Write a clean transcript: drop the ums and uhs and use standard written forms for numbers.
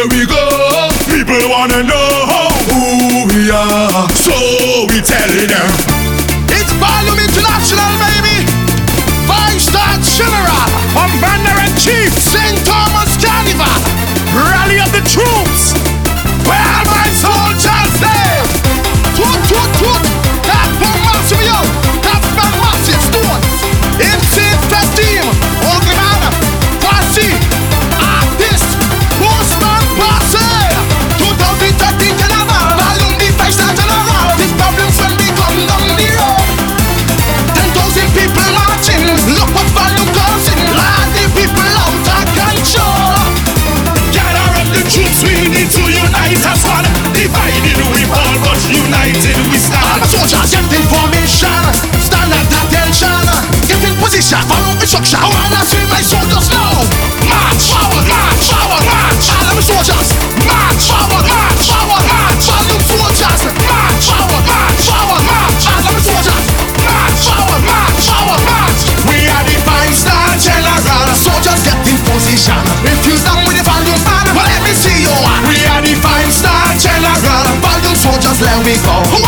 Here we go. People wanna know who we are, so we telling them. It's Volume International, baby. 5-star General, Commander-in-Chief, St. Thomas Carnival, Rally of the Troops. Where are my soldiers there? Toot, toot, toot. Tap for massive, yo. Tap for massive stones. Insane Festeem, Ogman, Quasi, Artist, Postman, Passe. 2013 General, Volume the 5-star General. These problems when we come down the road. 10,000 people marching. Look what Volume causing. Lot the people out of control. Gather up the troops, we need to unite as one. Divided we fall, but united we All stand. my soldiers get in formation. Stand at attention. Get in position, follow instruction. I wanna see my soldiers now. March, forward, march, forward, march. All of my soldiers, march, forward, march, forward, march. Volume soldiers, march, forward, march, forward, march. All of my soldiers, march, forward, march, forward, march. We are the 5-star General. Soldiers get in position. If you down with the Volume man, well let me see you. We are the 5-star General. Volume soldiers, let we go.